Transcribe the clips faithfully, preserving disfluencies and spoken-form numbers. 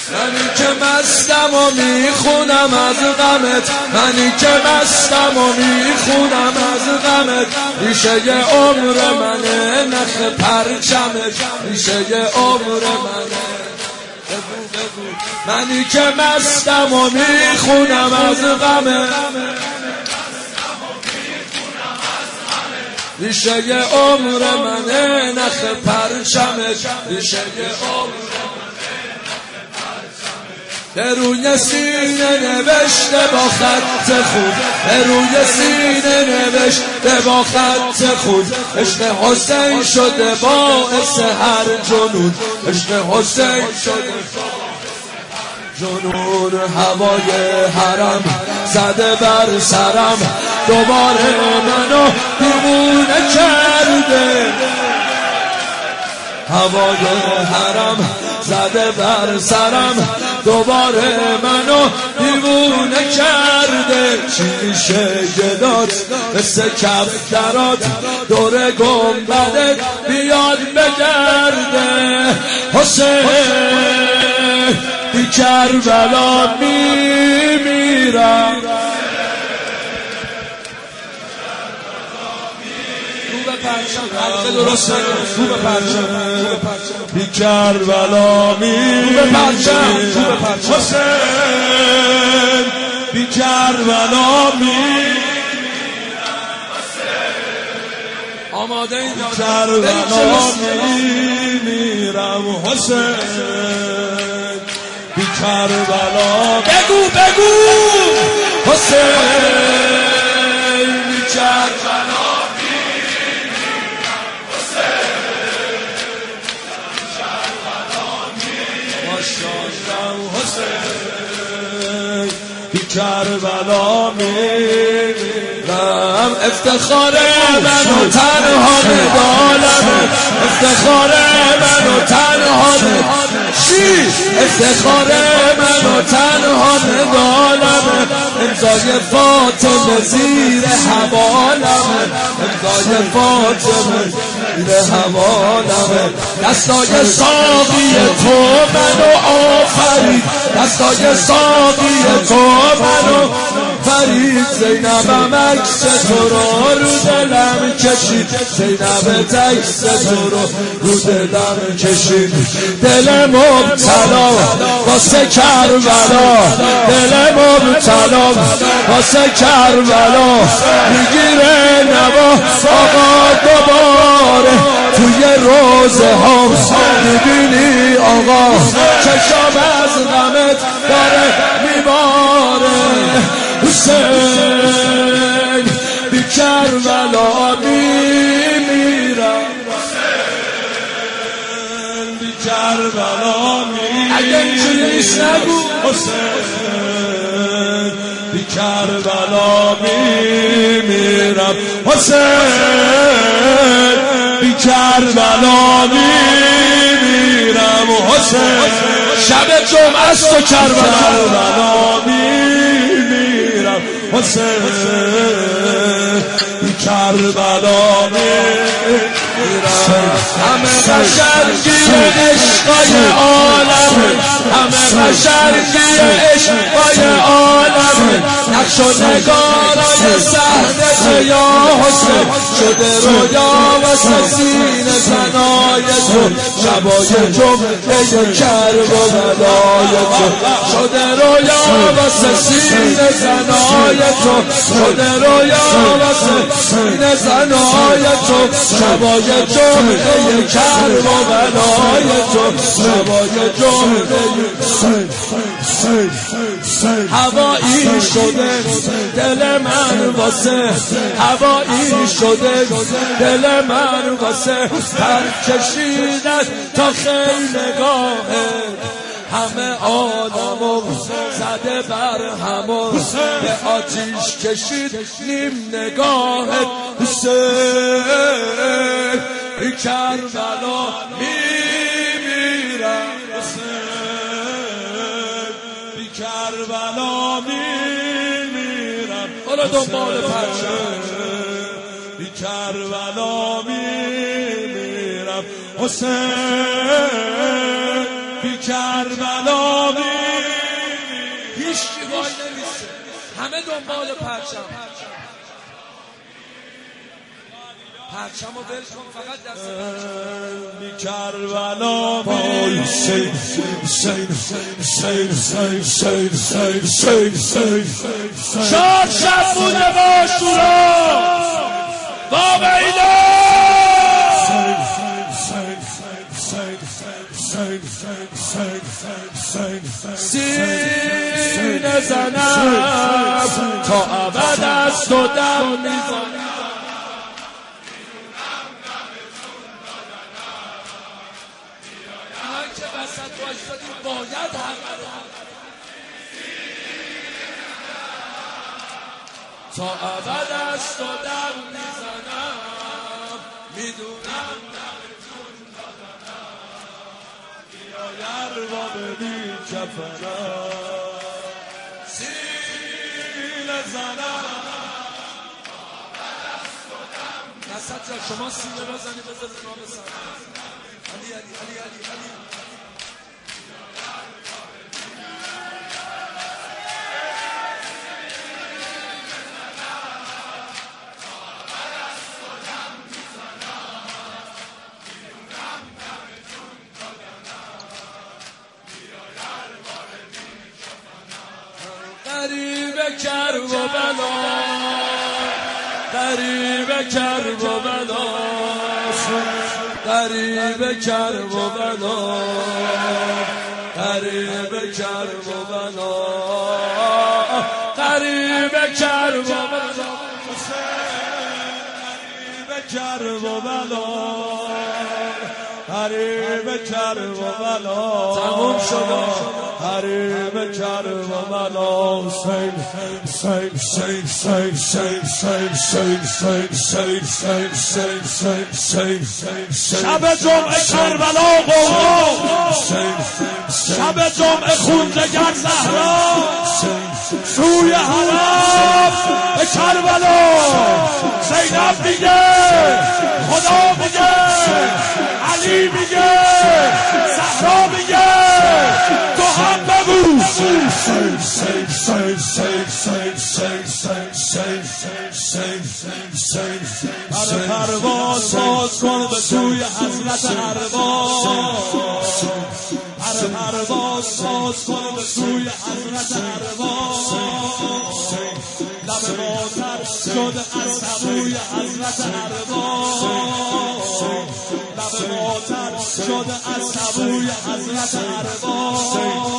منی که مستم و میخونم از غمت، منی که مستم و میخونم از غمت، ریشه ی عمر منه نخ پرچمت، ریشه ی عمر منه. منی که مستم و میخونم از غمت، ریشه ی عمر منه نخ پرچمت، ریشه ی عمر به روی سینه نوشته با خط خود، به روی سینه نوشته با خط خود، عشق حسین شده باعث هر جنون، عشق حسین شده جنون. هوای حرم زده بر سرم، دوباره منو دیوونه کرده. هوای حرم زده بر سرم، دوباره منو دیوونه کرده. چی میشه گدات مثل کفترات، دور گنبدت بیاد بگرده. حسین بی کربلا میمیرم، حلقه درست نگه رو به پرچم، بی کربلا میمیرم حسین، بی کربلا میمیرم آماده این کربلا میمیرم حسین، بی کربلا. بگو بگو حسین بی کربلا بی کربلا میمیرم. افتخار منو تنها ندالمه، افتخار منو تنها چی؟ افتخار منو تنها ندالمه، امضای فاطمه زیر حوالمه، امضای فاطمه زیر حوالمه. دستای ساقی تو منو آفرید، دستای ساقی تو منو فرید. زینبم عکس تو رو رو دلم کشید، زینب عکس تو رو رو دلم کشید. دل مبتلا واسه کربلا، دل مبتلا واسه کربلا، میگیره نوا آقا دوباره. توی روزه ها میبینی آقا چشم از غمت داره میباره. حسین بی کربلا میمیرم، حسین بی کربلا میمیرم. اگه اینجوری نیست نگو حسین بی کربلا میمیرم، حسین بی کربلا میمیرم حسین. شب جمعه است و کربلا میمیرم حسین، بی کربلا میمیرم. همه قشنگی عشقای عالم، همه قشنگی عشقای عالم، نقش و نگارای صحنه یا حسین شده رویا واسه سینه زنای تو. شبای جمعه کربلای تو شده رویا واسه سینه زنای تو، شده رویا واسه سینه زنای تو. شبای جمعه کربلای تو، شبای جمعه هوایی شده دل من واسه، هوایی شده دل من واسه پر کشیدن تا خیلی نگاهه. همه آدمو زده بر همون، به آتیش کشید نیم نگاهت. حسین بی کربلا میمیرم، حسین بی کربلا میمیرم. حالا دنبال پرچم بی کربلا میمیرم حسین بی کربلا وای نمیشه، همه دنبال پرچم. پرچم رو بل کن، فقط دست بی کربلا بی سین سین سین سین سین سین سین سین شاد شب بوده با شورا با بیدا سینه زنم تا ابد از تو دم میزنم. اینایی که وسط بایستادیم باید حق تا ابد از تو دم میزنم. میدونم یروا ببین کفنم سینه زنم. نصد جان شما سینه بزنی بزن نام سنم. علی علی علی علی علی غریب کرب و بلا غریب کرب و بلا غریب کرب و بلا غریب کرب و بلا غریب کرب و بلا غریب کرب و بلا غریب کرب و بلا تموم شد. غریب کرب و بلا سین سین سین سین سین سین سین سین سین سین سین سین سین سین شب جمعه کربلا قوم شب جمعه خون جگر زهرا سوی حرم به کربلا زینب میگه خدا میگه علی میگه زهرا میگه تو هم بگو برای پرواز باز کن به سوی حضرت ارواح برای پرواز باز کن به سوی حضرت ارواح لب مادر شده از سبوی حضرت ارواح لب مادر شده از سبوی حضرت ارواح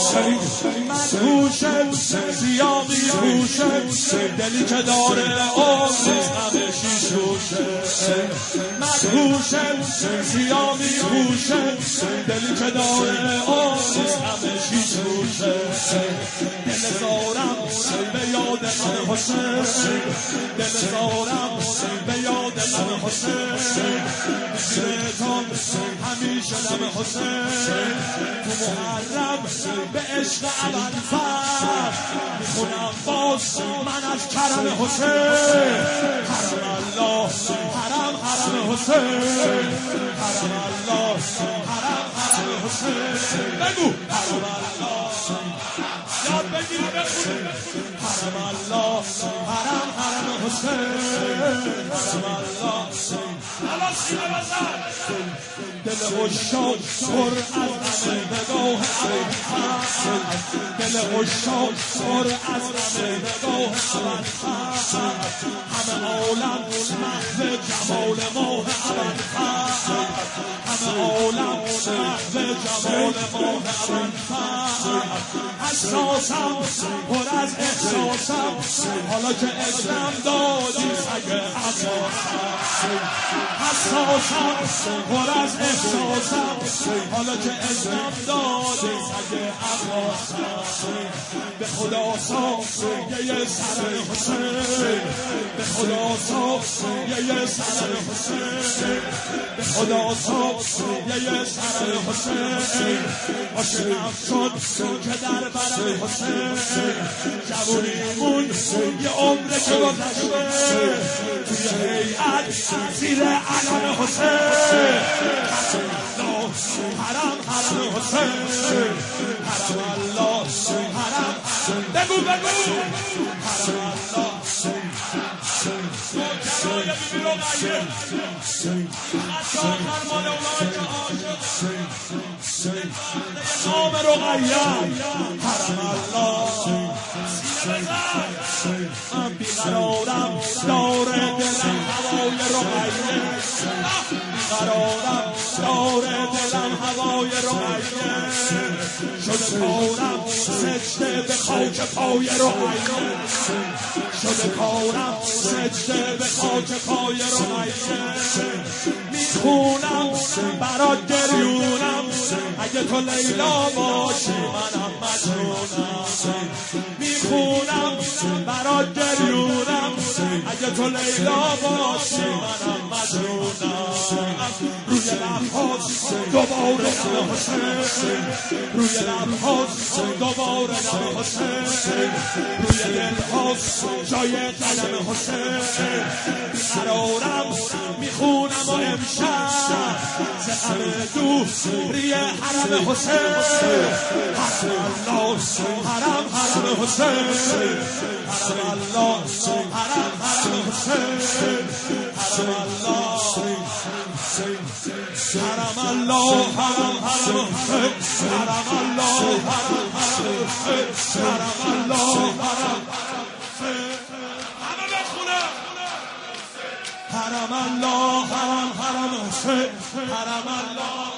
مدهوشم سیاه میگوشم دلی که داره آسیز همه شیشوشه مدهوشم سیاه میگوشم دلی که داره آسیز همه شیشوشه دل زارم به یاد من حسین دل زارم به یاد من حسین زیرتان همیشه دم حسین تو محرم به عشق ابوالفضل میخونم باز من از کرم حسین حرم الله حرم حرم حسین حرم الله حرم حرم حسین بگو حرم الله یاد بگیر بخون حرم الله حرم حرم حسین حرم الله الان سینه بزن دل عشاق پر از همه نگاه ابوالفضل دل عشاق پر از همه نگاه ابوالفضل همه عالم محو جمال ماه ابوالفضل همه عالم محو جمال ماه ابوالفضل حساسم پر از احساسم حالا که اسلام دادی سگ عباسم حساسم پر از احساسم حالا که اسلام دادی سگ عباسم به خدا سایه سر حسین به خدا سایه سر حسین به خدا سایه سر حسین عاشقم شد که در برم حسین جوونیمون یه عمره که گذشته توی هیئت زیر علم حسین حرم حرم حسین حرم الله حرم بگو بگو بگو حرم الله نوکرای بیبی رقیه حتی آخر مال اونایی که عاشق نام رقیه حرم الله سینه بزن من بیقرارم دار دلم هوای رقیه بیقرارم دار دلم هوای رقیه شده کارم سجده به خاک پای رقیه شده کارم سجده به خاک پای رقیه میخونم برات گریونم اگه تو لیلا باشی منم مجنونم میخونم برات گریونم اگه تو لیلا باشی منم مجنونم روی لبهات دوباره نم حسین روی لبهات دوباره نم حسین روی دلهات جای قدم حسین بیقرارم میخونم و امشب ز غم دوری حرم حسین حرم الله حرم حرم حسین حرم الله حرم حرم حسین حرم الله حرم الله حرم حرم حسین حرم الله حرم حرم حسین حرم الله حرم همه بخونه حرم الله حرم حرم حسین حرم الله